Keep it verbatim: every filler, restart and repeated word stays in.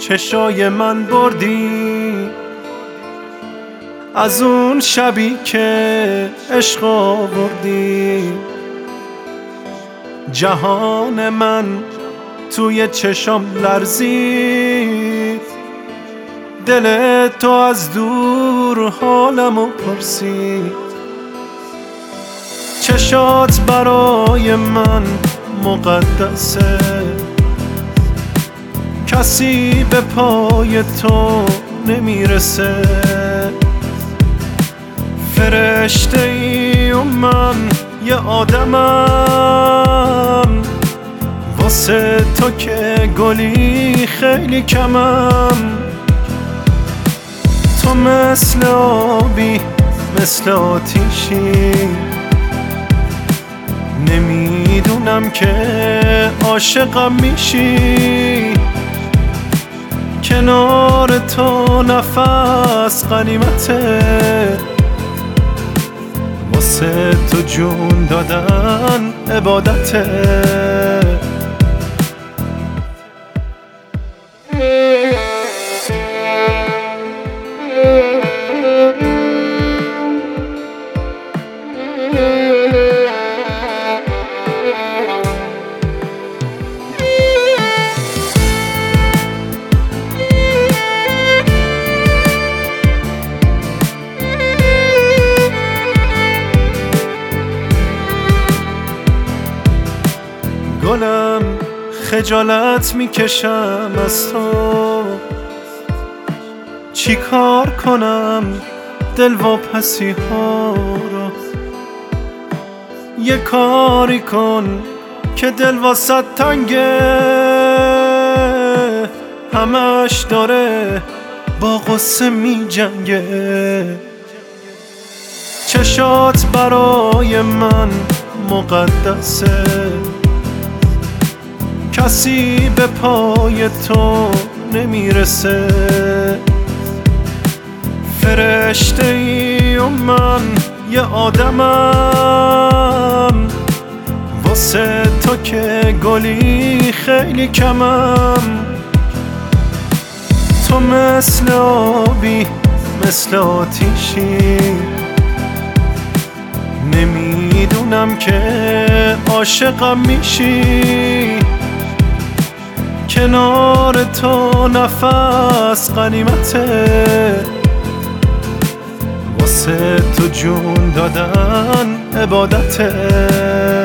چشای من بردی از اون شبی که عشق آوردی. جهان من توی چشام لرزید، دل تو از دور حالمو پرسید. چشات برای من مقدسه، کسی به پای تو نمیرسه. فرشته ای و من یه آدمم، واسه تو که گلی خیلی کمم. تو مثل آبی مثل آتیشی، نمیدونم که عاشقم میشی. کنار تو نفس غنیمته، واسه تو جون دادن عبادته. گلم خجالت میکشم از تو، چی کار کنم دلواپسی ها رو. یه کاری کن که دل واسه تنگه، همش داره با غصه می جنگه. چشات برای من مقدسه، کسی به پای تو نمیرسه. فرشته ای و من یه آدمم، واسه تو که گلی خیلی کمم. تو مثل آبی مثل آتیشی، نمیدونم که عاشقم میشی. کنار تو نفس غنیمته، واسه تو جون دادن عبادته.